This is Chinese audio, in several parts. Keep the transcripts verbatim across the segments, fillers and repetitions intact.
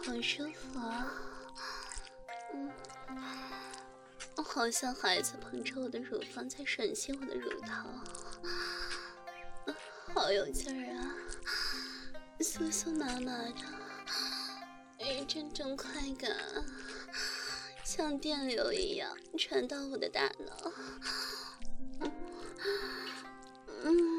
好舒服啊。嗯，好像孩子捧着我的乳房在吮吸我的乳头，好有劲儿啊，酥酥麻麻的，一阵阵快感像电流一样传到我的大脑。嗯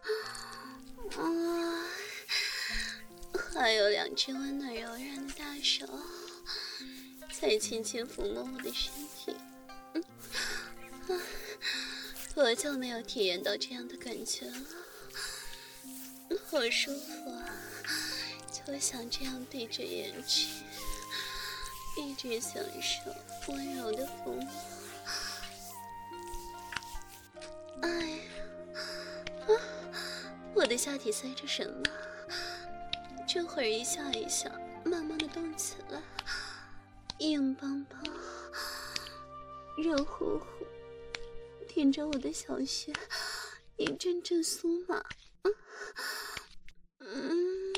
嗯，还有两只温暖柔软的大手在轻轻抚摸我的身体。嗯啊，多久没有体验到这样的感觉了？好舒服啊，就想这样闭着眼睛一直享受温柔的抚摸。哎，啊，我的下体塞着什么？这会儿一下一下慢慢的动起来，硬邦邦热乎乎，顶着我的小穴一阵阵酥麻。嗯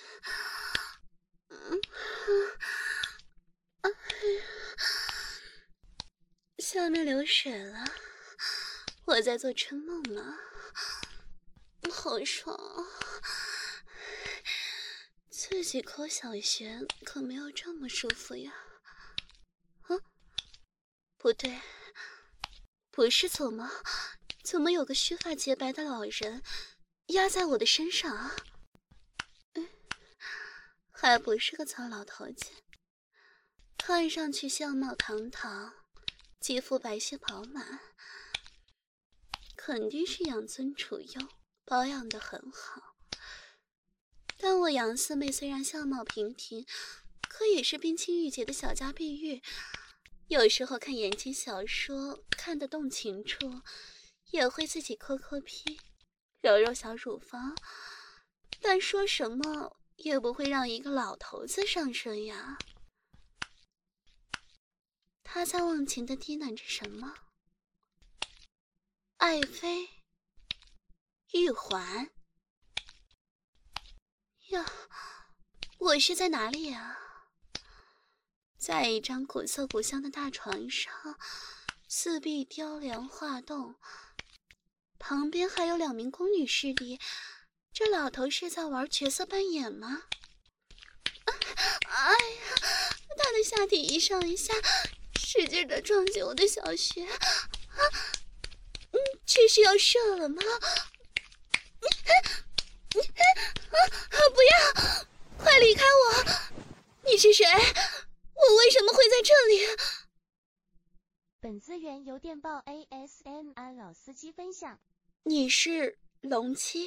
嗯嗯，下面流水了，我在做春梦呢，好爽啊！自己抠小穴可没有这么舒服呀。啊，不对，不是做梦，怎么有个须发洁白的老人压在我的身上啊？嗯，还不是个糙老头子，看上去相貌堂堂，肌肤白皙饱满，肯定是养尊处优，保养得很好。但我杨四妹虽然相貌平平，可也是冰清玉洁的小家碧玉，有时候看言情小说看得动情处，也会自己抠抠屁，揉揉小乳房，但说什么也不会让一个老头子上身呀。他在忘情地低喃着什么？爱妃，玉环呀，我是在哪里啊？在一张古色古香的大床上，四壁雕梁画栋，旁边还有两名宫女侍立。这老头是在玩角色扮演吗？啊，哎呀，他的下体一上一下使劲地撞击我的小穴，啊，嗯，这是要射了吗？啊，不要，快离开我！你是谁？我为什么会在这里？ 本资源由电报 A S M R 老司机分享。 你是龙姬，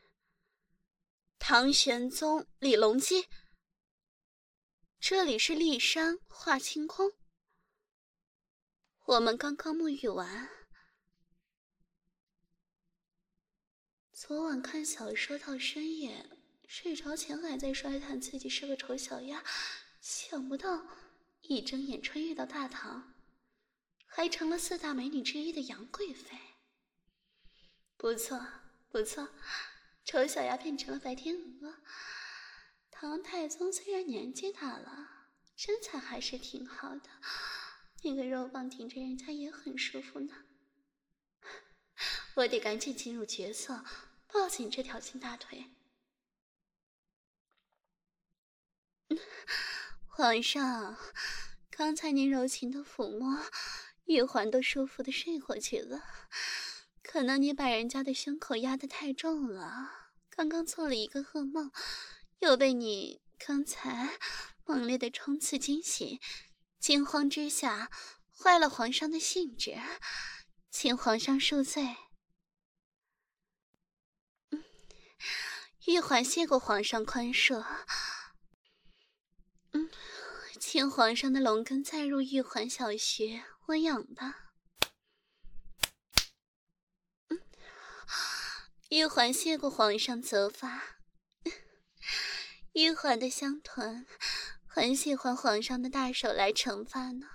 唐玄宗李隆基。这里是骊山华清宫。我们刚刚沐浴完。昨晚看小说到深夜，睡着前还在衰叹自己是个丑小鸭，想不到一睁眼穿越到大唐，还成了四大美女之一的杨贵妃。不错不错，丑小鸭变成了白天鹅。唐太宗虽然年纪大了，身材还是挺好的，那个肉棒顶着人家也很舒服呢。我得赶紧进入角色，抱紧这条新大腿。皇上，刚才您柔情的抚摸，玉环都舒服的睡过去了。可能你把人家的胸口压得太重了，刚刚做了一个噩梦，又被你刚才猛烈的冲刺惊醒，惊慌之下坏了皇上的兴致，请皇上恕罪。嗯，玉环谢过皇上宽恕。嗯，请皇上的龙根再入玉环小穴温养吧。嗯，玉环谢过皇上责罚。玉环的香臀很喜欢皇上的大手来惩罚呢。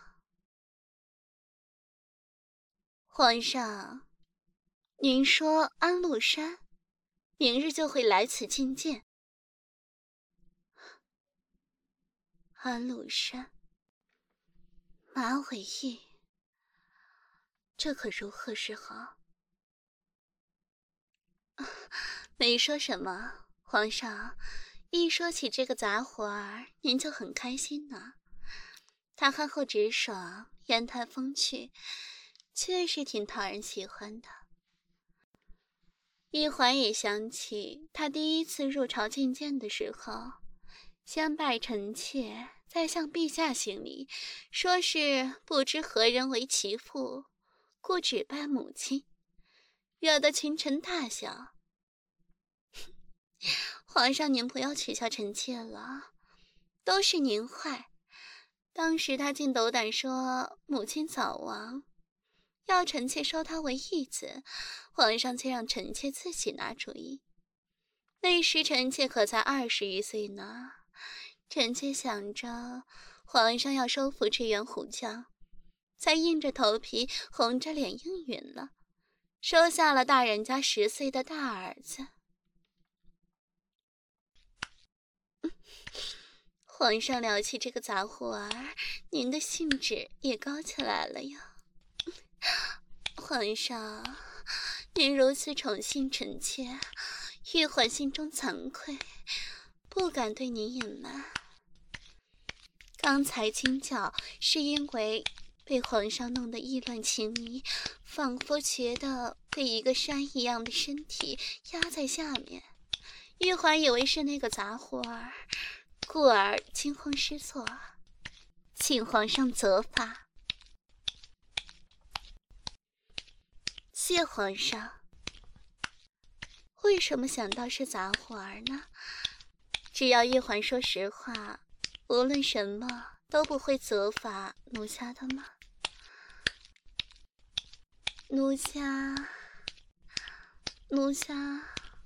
皇上，您说安禄山明日就会来此觐见。 安禄山、马尾翼，这可如何是好？没说什么，皇上，一说起这个杂活儿，您就很开心呢。他憨厚直爽，言谈风趣，确实挺讨人喜欢的。一环也想起他第一次入朝觐见的时候，先拜臣妾，再向陛下行礼，说是不知何人为其父，故只拜母亲，惹得群臣大笑。皇上您不要取笑臣妾了，都是您坏。当时他竟斗胆说母亲早亡，要臣妾收他为义子，皇上却让臣妾自己拿主意。那时臣妾可才二十余岁呢，臣妾想着皇上要收服这员虎将，才硬着头皮红着脸应允了，收下了大人家十岁的大儿子。皇上聊起这个杂货儿，您的兴致也高起来了呀。皇上，您如此宠幸臣妾，玉环心中惭愧，不敢对您隐瞒。刚才惊叫是因为被皇上弄得意乱情迷，仿佛觉得被一个山一样的身体压在下面，玉环以为是那个杂货儿，故而惊慌失措，请皇上责罚。谢皇上。为什么想到是杂货儿呢？只要玉环说实话，无论什么都不会责罚奴家的吗？奴家，奴家，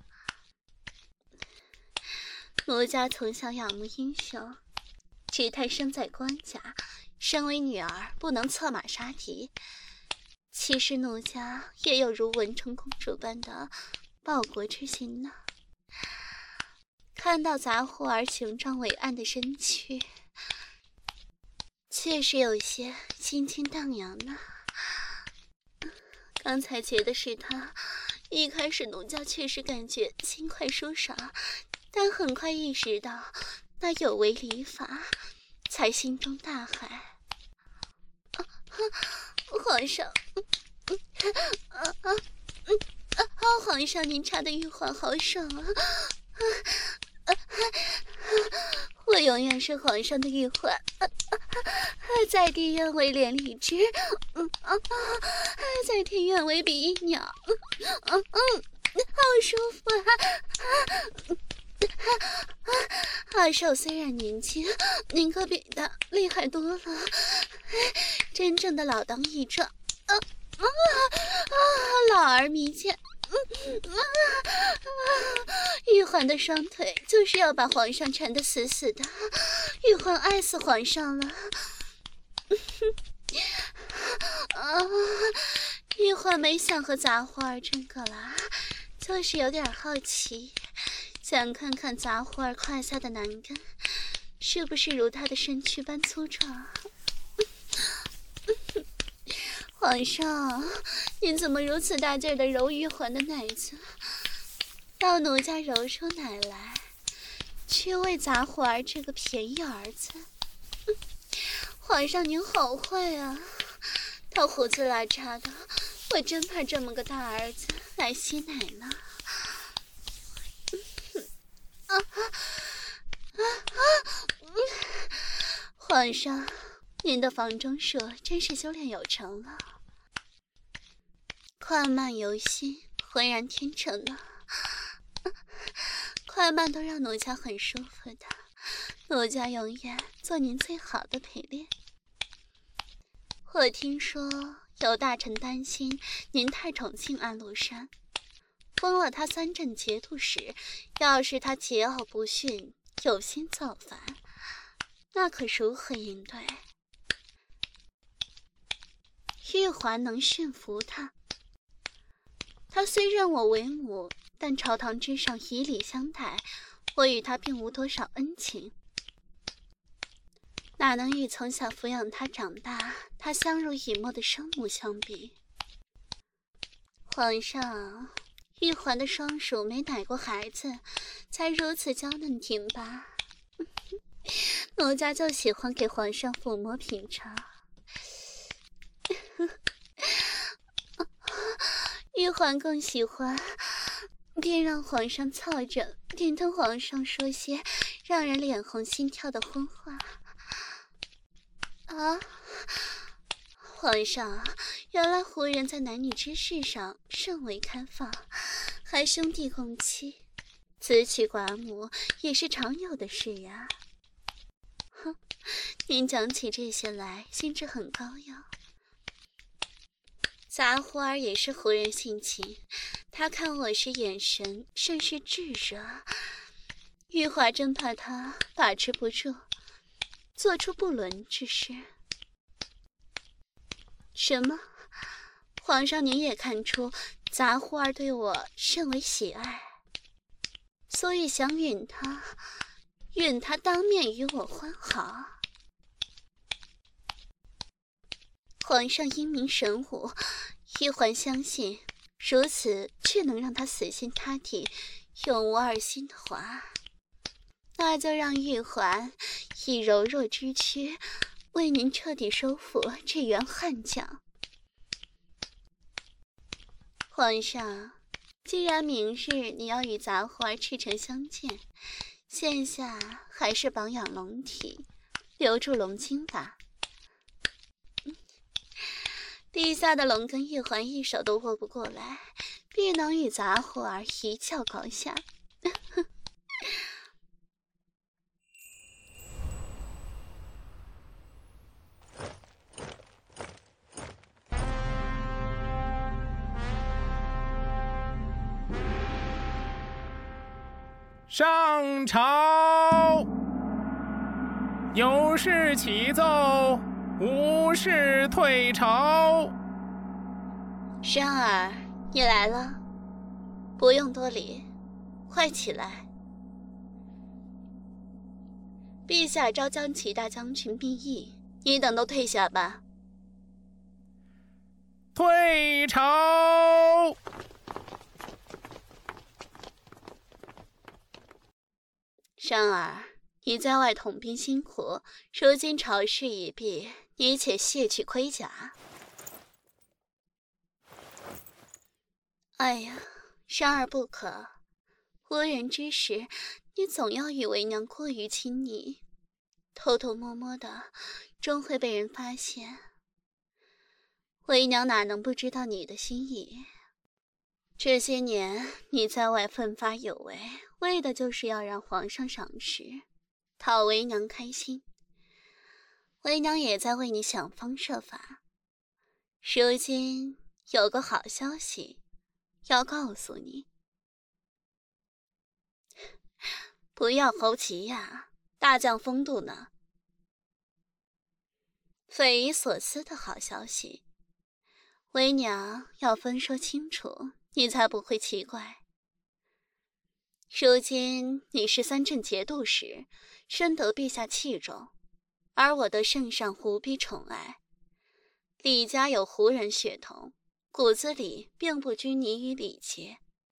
奴家从小仰慕英雄，只叹生在官家，身为女儿不能策马杀敌。其实奴家也有如文成公主般的报国之心呢。看到杂货儿雄壮伟岸的身躯，确实有些心惊荡漾呢。刚才觉得是他，一开始奴家确实感觉轻快舒爽，但很快意识到那有违礼法，才心中大骇。啊啊、皇上，啊啊啊！皇上，您插的玉环好爽啊！啊啊啊、我永远是皇上的玉环，啊啊啊、在地愿为连理枝，嗯啊啊，在天愿为比翼鸟，嗯嗯嗯，好舒服啊！啊啊！二少虽然年轻，您可比他厉害多了，真正的老当益壮。啊啊啊！老而弥坚。嗯啊啊！玉环的双腿就是要把皇上缠得死死的，玉环爱死皇上了。啊！玉环没想和杂花儿争个啦，就是有点好奇，想看看杂花儿胯下的男根是不是如她的身躯般粗壮。皇上，您怎么如此大劲儿地揉玉环的奶子，要奴家揉出奶来，却为杂花儿这个便宜儿子？皇上您好坏啊！他胡子拉碴的，我真怕这么个大儿子来吸奶呢。啊啊啊啊！皇上，您的房中术真是修炼有成了，快慢由心，浑然天成了。快慢都让奴家很舒服的，奴家永远做您最好的陪练。我听说有大臣担心您太宠幸安禄山，封了他三镇节度使，要是他桀骜不驯，有心造反，那可如何应对？玉环能驯服他，他虽认我为母，但朝堂之上以礼相待，我与他并无多少恩情。 哪能与从小抚养他长大、他相濡以沫的生母相比？皇上，玉环的双乳没奶过孩子，才如此娇嫩挺拔。奴家就喜欢给皇上抚摸品尝。玉环更喜欢，便让皇上操着，便跟皇上说些让人脸红心跳的荤话。啊，皇上，原来胡人在男女之事上甚为开放，还兄弟共妻，子娶寡母也是常有的事呀。哼，您讲起这些来，心智很高呀。杂胡儿也是胡人性情，他看我时眼神甚是炙热，玉华真怕他把持不住，做出不伦之事。什么？皇上您也看出杂胡儿对我甚为喜爱，所以想允他，允他当面与我欢好。皇上英明神武，玉环相信如此却能让他死心塌地、永无二心的话，那就让玉环以柔弱之躯为您彻底收复这员悍将。皇上，既然明日你要与杂胡儿赤诚相见，现下还是保养龙体，留住龙筋吧。陛下的龙跟玉环一手都握不过来，必能与杂胡儿一较高下。 上朝，有事启奏，无事退朝。 山儿，你来了，不用多礼，快起来。陛下召将齐大将军密议，你等都退下吧。 退朝。 山儿，你在外统兵辛苦，如今朝事已毕，你且卸去盔甲。哎呀，山儿不可，无人之时，你总要与为娘过于亲昵，偷偷摸摸的，终会被人发现。为娘哪能不知道你的心意？这些年你在外奋发有为，为的就是要让皇上赏识，讨为娘开心。为娘也在为你想方设法。如今有个好消息要告诉你，不要猴急呀，大将风度呢。匪夷所思的好消息，为娘要分说清楚，你才不会奇怪。如今你是三镇节度使，深得陛下器重，而我的圣上无比宠爱。李家有胡人血统，骨子里并不拘泥于礼节。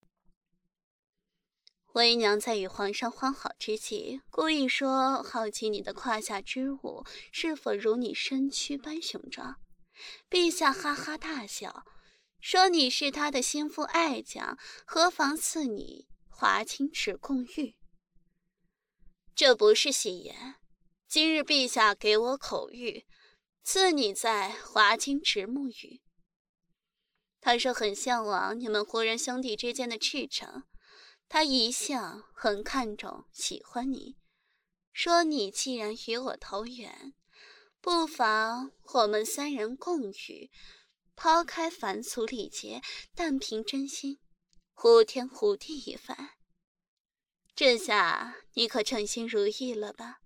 为娘在与皇上欢好之际，故意说好奇你的胯下之物是否如你身躯般雄壮。陛下哈哈大笑，说你是他的心腹爱将，何妨赐你华清池共浴。这不是戏言，今日陛下给我口谕，赐你在华清池沐浴。他说很向往你们胡人兄弟之间的赤诚，他一向很看重喜欢你，说你既然与我投缘，不妨我们三人共浴，抛开凡俗礼节，但凭真心，呼天呼地一番。这下你可称心如意了吧？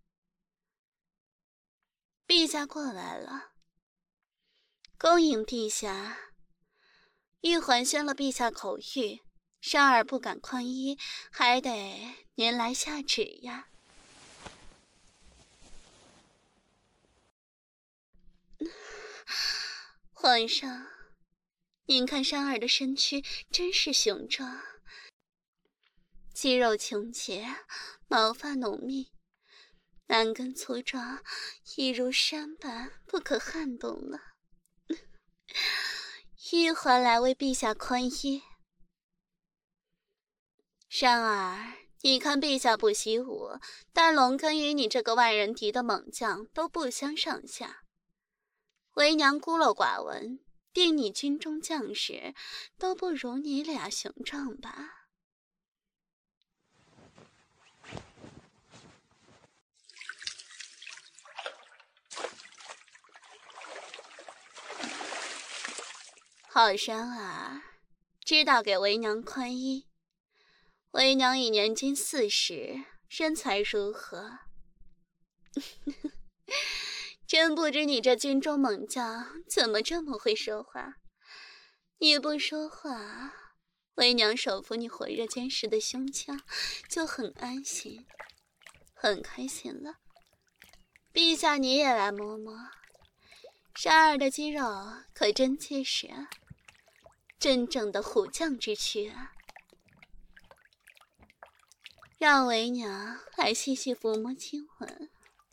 陛下过来了，恭迎陛下。玉环宣了陛下口谕，珊儿不敢宽衣，还得您来下旨呀。 皇上，您看珊儿的身躯真是雄壮，肌肉琼结，毛发浓密，男根粗壮，一如山般不可撼动了。玉环来为陛下宽衣。珊儿，你看陛下不习武，但龙根与你这个万人敌的猛将都不相上下。为娘孤陋寡闻，定你军中将士都不如你俩雄壮吧？好珊儿，知道给为娘宽衣。为娘已年近四十，身材如何？真不知你这军中猛将怎么这么会说话。你不说话，为娘手扶你火热坚实的胸腔，就很安心，很开心了。陛下你也来摸摸，珊儿的肌肉可真结实啊，真正的虎将之躯啊！让为娘来细细抚摸亲吻。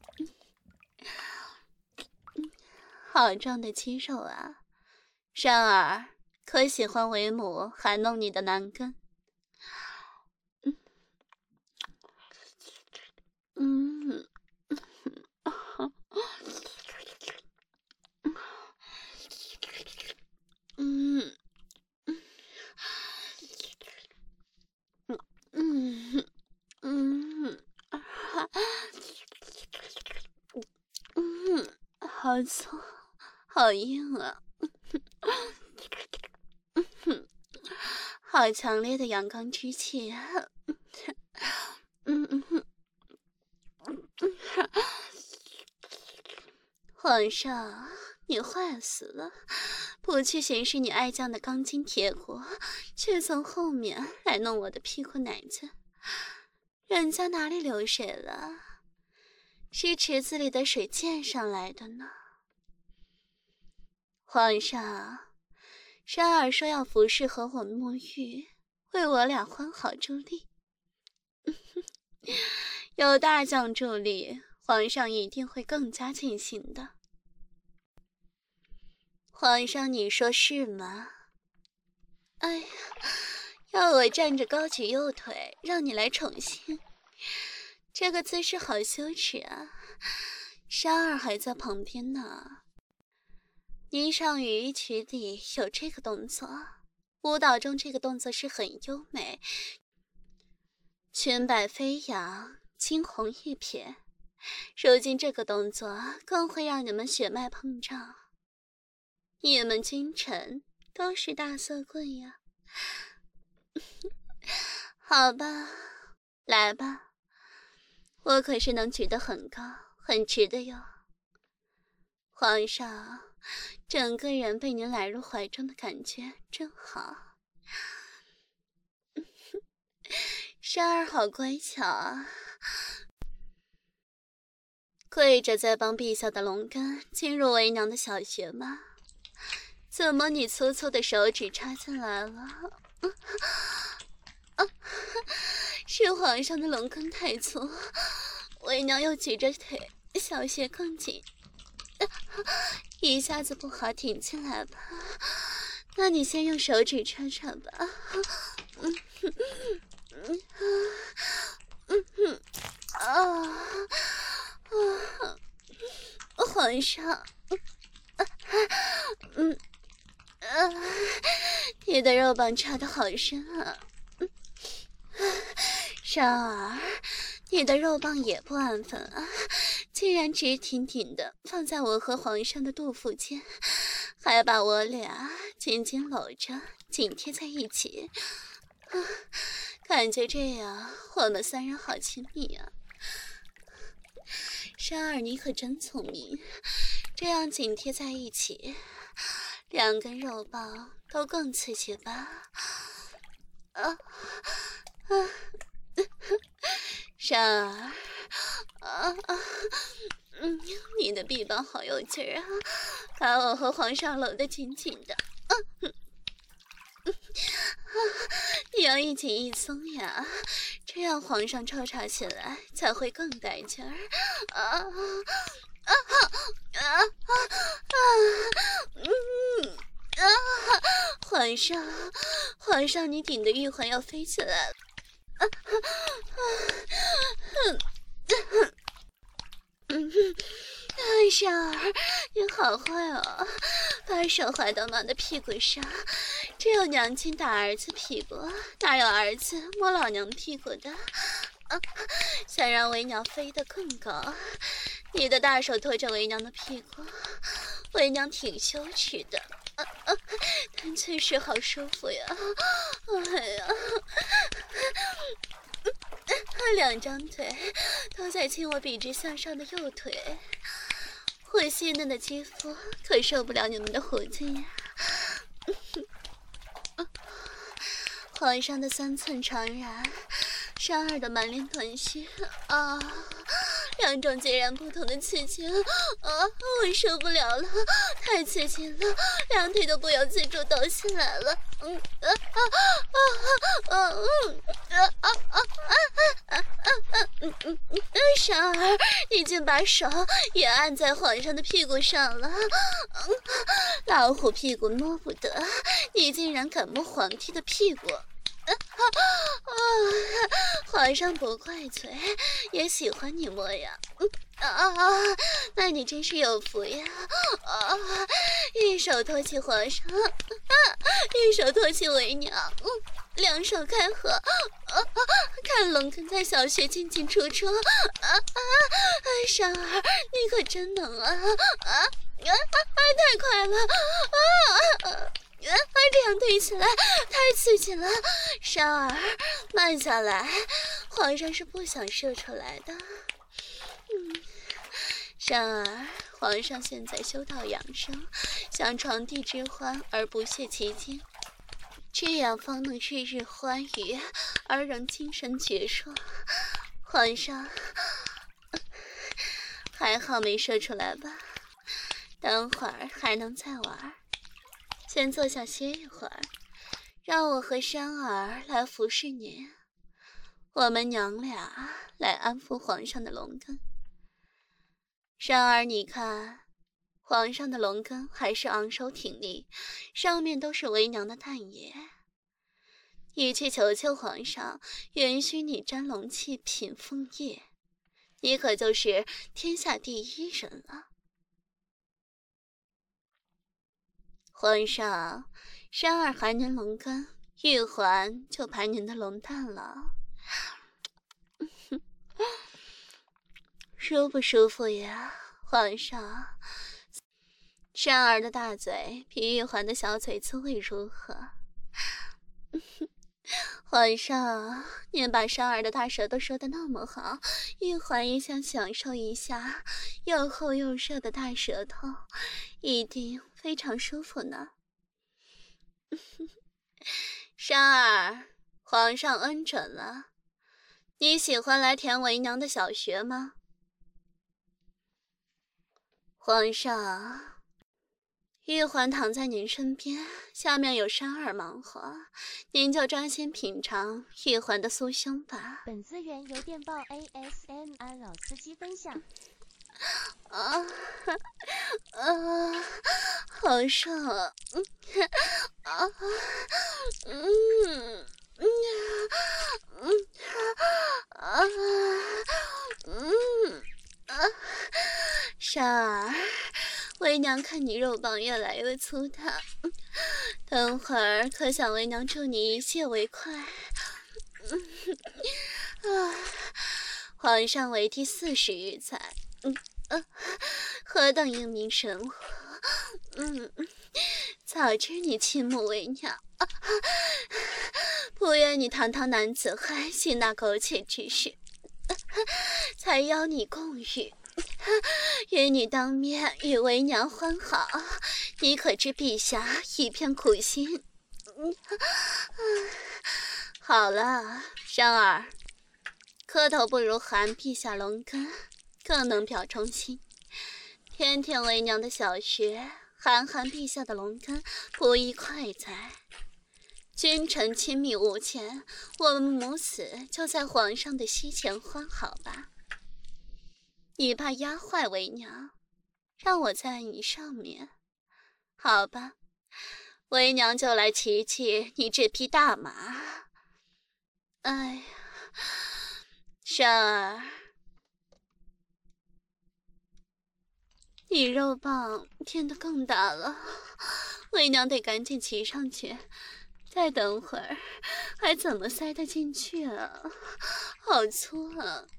好壮的肌肉啊！珊儿，可喜欢为母含弄你的男根？嗯，嗯，嗯，嗯，嗯，好粗，好硬啊！好强烈的阳刚之气啊！嗯嗯，皇上，你坏死了！不去巡视你爱将的钢筋铁骨，却从后面来弄我的屁股奶子。人家哪里流水了？是池子里的水溅上来的呢。皇上，珊儿说要服侍和我沐浴，为我俩欢好助力。有大将助力，皇上一定会更加尽兴的。皇上，你说是吗？哎呀，要我站着高举右腿，让你来宠幸，这个姿势好羞耻啊！珊儿还在旁边呢。霓裳羽衣曲里有这个动作，舞蹈中这个动作是很优美，裙摆飞扬，惊鸿一瞥。如今这个动作更会让你们血脉膨胀。你们君臣都是大色棍呀！好吧，来吧，我可是能举得很高很直的哟。皇上，整个人被您揽入怀中的感觉真好。珊儿好乖巧啊，跪着在帮陛下的龙根进入为娘的小穴吗？怎么你粗粗的手指插进来了？啊啊、是皇上的龙根太粗，为娘又举着腿，小穴更紧，啊，一下子不好挺进来吧？那你先用手指插插吧。嗯嗯嗯嗯啊啊！皇上，嗯。啊，你的肉棒插得好深啊！珊儿，你的肉棒也不安分啊，竟然直挺挺的放在我和皇上的肚腹间，还把我俩紧紧搂着，紧贴在一起。啊，感觉这样我们三人好亲密啊！珊儿，你可真聪明，这样紧贴在一起，两根肉棒都更刺激吧？啊啊！珊儿，啊啊嗯，你的臂膀好有劲儿啊，把我和皇上搂得紧紧的。嗯嗯啊，你要一紧一松呀，这样皇上抽查起来才会更带劲儿。啊啊啊啊啊！嗯啊，皇上，皇上，你顶的玉环要飞起来了。啊啊啊！嗯嗯嗯。哎，珊儿，你好坏哦，把手划到妈的屁股上。只有娘亲打儿子屁股，哪有儿子摸老娘屁股的？啊，想让为娘飞得更高，你的大手托着为娘的屁股，为娘挺羞耻的。啊啊，但确实好舒服呀！哎呀，两张腿都在亲我笔直向上的右腿。我细嫩的肌肤可受不了你们的胡劲呀！皇上的三寸长髯，珊儿的满脸短须啊，两种截然不同的刺激啊！我受不了了，太刺激了，两腿都不由自主抖起来了。嗯啊啊啊啊嗯啊啊啊啊啊啊嗯嗯嗯，珊儿，你竟把手也按在皇上的屁股上了。嗯，老虎屁股摸不得，你竟然敢摸皇帝的屁股！啊啊！皇上不怪罪，也喜欢你摸呀。嗯啊啊！那你真是有福呀！啊，一手托起皇上，啊，一手托起为娘，嗯，两手开合，啊啊！看龙根在小穴进进出出，啊啊！珊儿，你可真能啊！啊啊啊！太快了！啊啊！啊，这样对起来太刺激了，珊儿，慢下来，皇上是不想射出来的。嗯，珊儿，皇上现在修道养生，想床帝之欢而不泄其精，这样方能日日欢愉而仍精神矍铄。皇上，还好没射出来吧？等会儿还能再玩。先坐下歇一会儿，让我和珊儿来服侍你，我们娘俩来安抚皇上的龙根。珊儿，你看，皇上的龙根还是昂首挺立，上面都是为娘的蛋液。你去求求皇上，允许你沾龙气品凤液，你可就是天下第一人了。皇上，珊儿含您龙根，玉环就排您的龙蛋了。舒不舒服呀，皇上？珊儿的大嘴比玉环的小嘴滋味如何？皇上，您把珊儿的大舌头说得那么好，玉环也想享受一下又厚又热的大舌头，一定非常舒服呢。珊儿，皇上恩准了，你喜欢来填为娘的小穴吗？皇上，玉环躺在您身边，下面有珊儿忙活，您就专心品尝玉环的酥胸吧。 本资源由电报 A S M R 老司机分享。 啊啊，好爽啊！啊，嗯嗯嗯啊嗯啊，珊儿，为娘看你肉棒越来越粗大，等会儿可想为娘助你一泻为快。啊，皇上为第四十余载。嗯啊，何等英明神武！嗯，早知你亲母为娘，啊，不愿你堂堂男子汉行那苟且之事，啊，才邀你共语，与你当面与为娘欢好，你可知陛下一片苦心？嗯啊，好了，珊儿，磕头不如含陛下龙根。更能表忠心。 天天为娘的小穴，韩寒陛下的龙根不亦快哉？君臣亲密无间，我们母子就在皇上的膝前欢好吧。你怕压坏为娘，让我在你上面，好吧？为娘就来骑骑你这匹大马。哎呀，珊儿，你肉棒变得更大了，为娘得赶紧骑上去。再等会儿，还怎么塞得进去啊？好粗啊！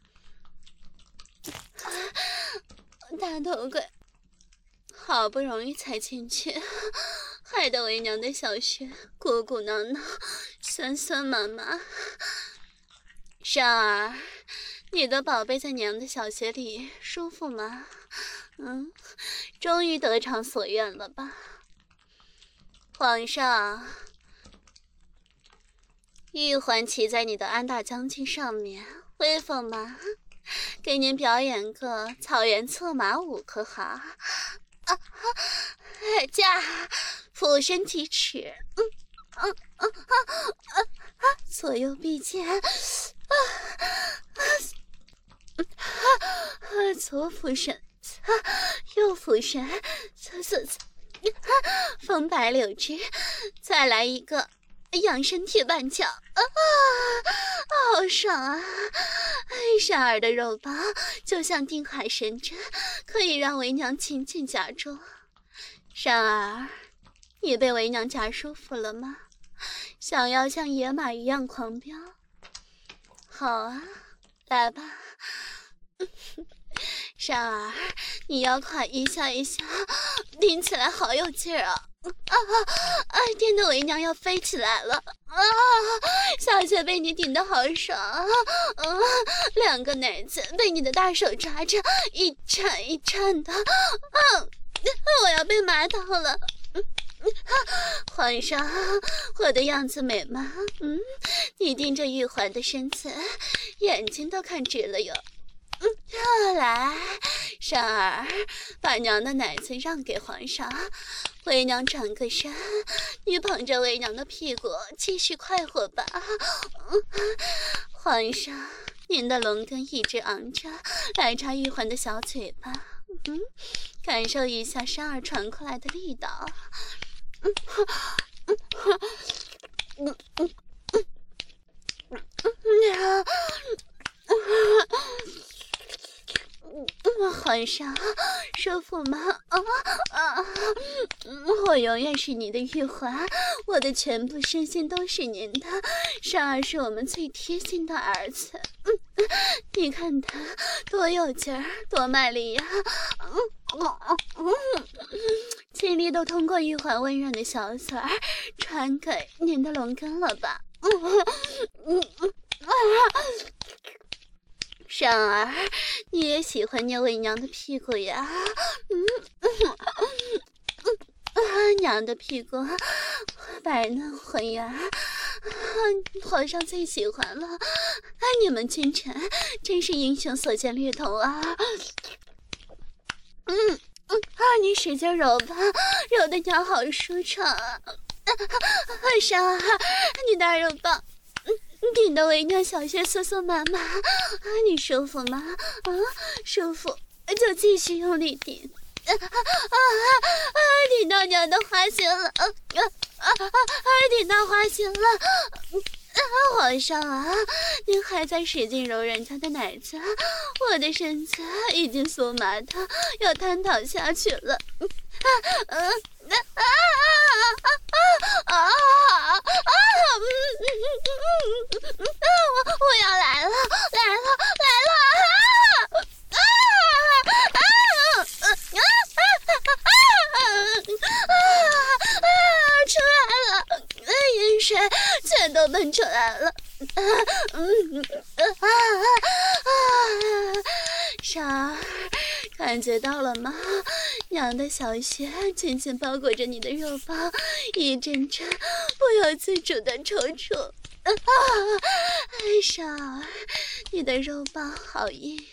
大头鬼，好不容易才进去，害得为娘的小穴鼓鼓囊囊、酸酸麻麻。珊儿，你的宝贝在娘的小穴里舒服吗？嗯，终于得偿所愿了吧？皇上。玉环骑在你的安大将军上面，威风吗？给您表演个草原策马舞，可好？啊啊！驾，俯身几尺，嗯嗯嗯啊啊啊！左右臂剑，啊啊啊！左俯身，啊，右俯身，左左左，风摆柳枝，再来一个。仰身铁板脚，啊，好爽啊！珊儿的肉包就像定海神针，可以让为娘紧紧夹住。珊儿，你被为娘夹舒服了吗？想要像野马一样狂飙？好啊，来吧。珊儿，你腰胯一下一下顶起来，好有劲儿啊！啊啊！电的为娘要飞起来了啊！小穴被你顶得好爽啊！啊，两个奶子被你的大手抓着，一颤一颤的啊！我要被麻到了。皇上，我的样子美吗？嗯，你盯着玉环的身子，眼睛都看直了哟。嗯，来，珊儿，把娘的奶子让给皇上，为娘转个身，你捧着为娘的屁股继续快活吧。嗯，皇上，您的龙根一直昂着，来插玉环的小嘴巴，嗯，感受一下珊儿传过来的力道。嗯嗯嗯嗯嗯嗯皇上，舒服吗？啊啊！我永远是你的玉环，我的全部身心都是您的。珊儿是我们最贴心的儿子，嗯，你看他多有劲儿，多卖力呀！嗯嗯嗯，精力都通过玉环温润的小嘴儿传给您的龙根了吧？嗯嗯嗯啊！珊儿，你也喜欢捏为娘的屁股呀？嗯嗯嗯啊，娘的屁股白嫩浑圆，皇上最喜欢了。哎，你们君臣真是英雄所见略同啊！嗯嗯啊，你使劲揉吧，揉的娘好舒畅啊！珊儿，你大肉棒。顶得为娘小穴酥酥麻麻，啊，你舒服吗？啊，舒服就继续用力顶，啊啊啊！顶到娘的花心了，啊啊啊！顶到花心了，啊！皇上啊，您还在使劲揉人家的奶子，我的身子已经酥麻的要瘫倒下去了，啊啊啊啊啊啊啊！嗯嗯嗯嗯嗯，我我要来了，来了，来了！啊啊啊啊啊啊！出来了，饮水全都喷出来了。嗯啊啊！珊儿，感觉到了吗？娘的小穴紧紧包裹着你的肉包，一阵阵不由自主的抽搐。啊，珊儿，你的肉包好硬，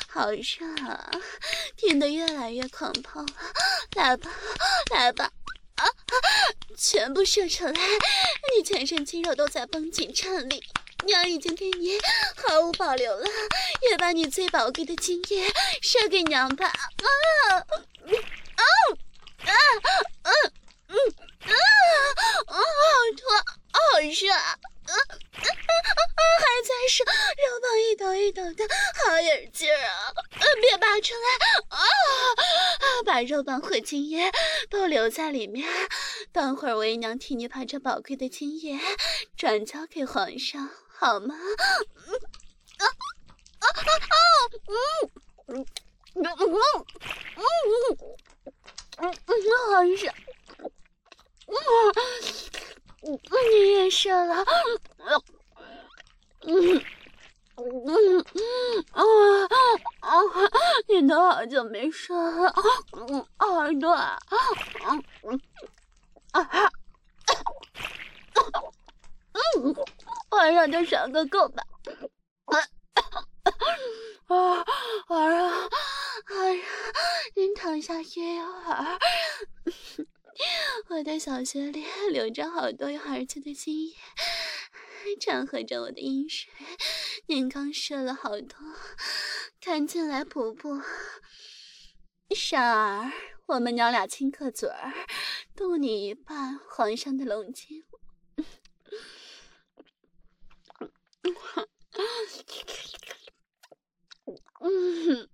好热啊，听得越来越恐怖了。来吧，来吧，啊，全部射出来！你全身肌肉都在绷紧颤栗，娘已经对你毫无保留了，也把你最宝贵的精液射给娘吧！啊，啊，啊，啊，嗯，啊，啊，好痛，好热！啊啊啊！还在射，肉棒一抖一抖的，好有劲儿啊！别拔出来啊！把肉棒和精液都留在里面，等会儿为娘替你把这宝贵的精液转交给皇上，好吗？啊啊啊啊！嗯嗯嗯嗯嗯嗯，好热！嗯，你也射了。嗯嗯啊啊！你都好久没射了，嗯，耳朵啊，嗯啊，嗯，晚上就爽个够吧。啊儿啊儿啊，您躺下歇一会儿。我的小穴里流着好多有儿子的精液，掺和着我的阴水，您刚射了好多，赶紧来补补。珊儿，我们娘俩亲个嘴儿，渡你一半皇上的龙筋。嗯，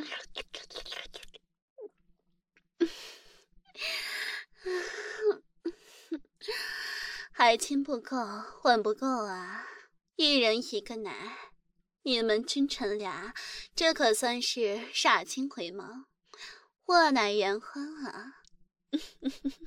还亲不够，混不够啊！一人一个奶，你们君臣俩，这可算是煞亲回眸，祸乃言欢啊！